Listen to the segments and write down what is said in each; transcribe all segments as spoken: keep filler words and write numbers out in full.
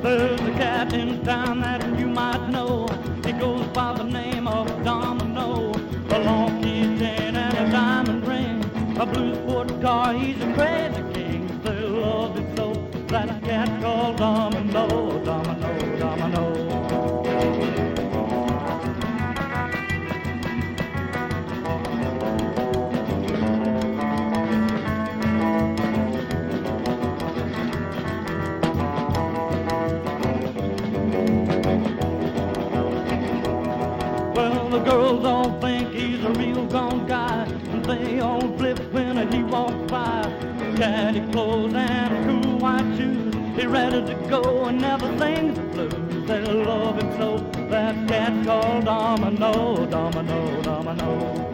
There's a cat in town that you might know. He goes by the name of Domino. A long key chain and a diamond ring, a blue sport car, he's a crazy king. They love him so, that cat called Domino, Domino, Domino. Well, the girls all think he's a real gone guy, and they all flip when he walks by. Caddy clothes and cool white shoes, he's ready to go and never sings the blues. They love him so, that cat called Domino, Domino, Domino.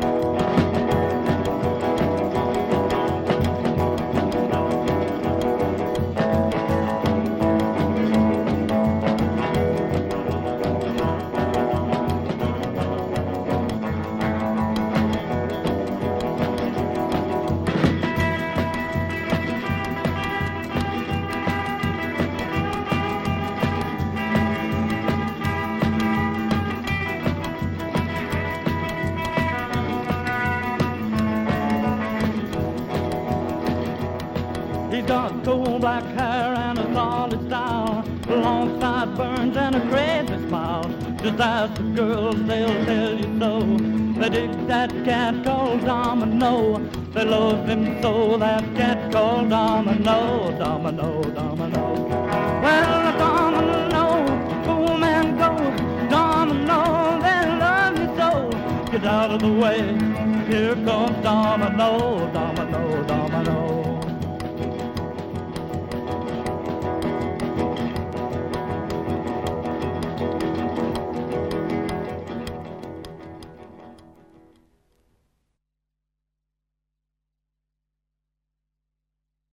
He's got coal black hair and a solid style, long sideburns and a crazy smile. Just ask the girls, they'll tell you so. They dig that cat called Domino. They love him so, that cat called Domino, Domino, Domino. Well, Domino, cool man goes, Domino, they love you so. Get out of the way, here comes Domino, Domino, Domino.